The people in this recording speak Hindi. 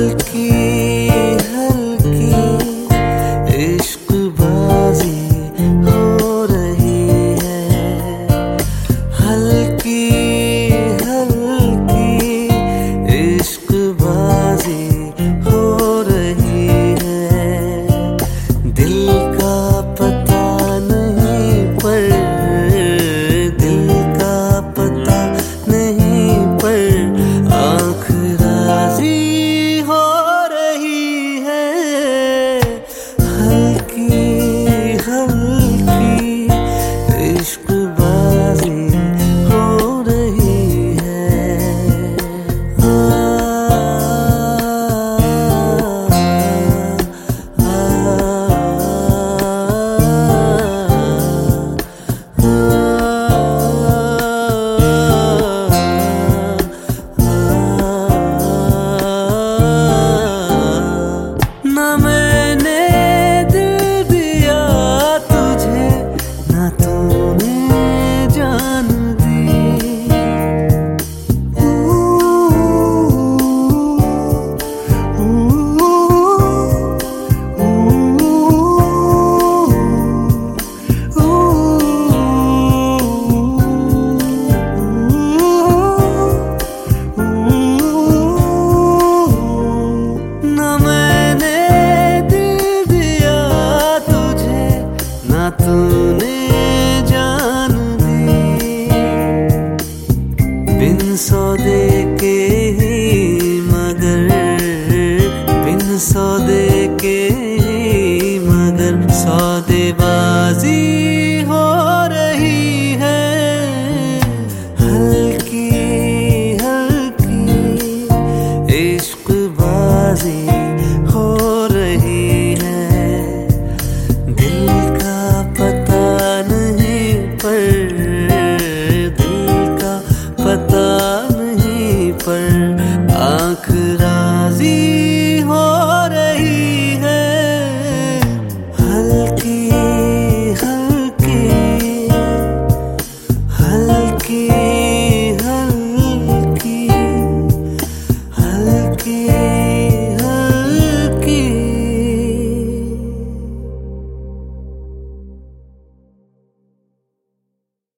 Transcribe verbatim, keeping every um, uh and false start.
हल्की हल्की इश्कबाजी हो रही है, हल्की हल्की इश्कबाजी हो रही है। दिल का पता नहीं पर दिल का पता नहीं पर आँख राजी हो रही है। हल्की हल्की इश्कबाजी हो रही है। आ, आ, आ, ना मैंने दिल दिया तुझे, ना तूने जान दी। ऊ, ऊ, ऊ, ऊ, ना मैंने दिल दिया तुझे, ना तूने जान दी। बिन सौदे के ही मगर बिन सौदे के ही मगर सौदेबाजी हो रही है। हल्की हल्की इश्कबाजी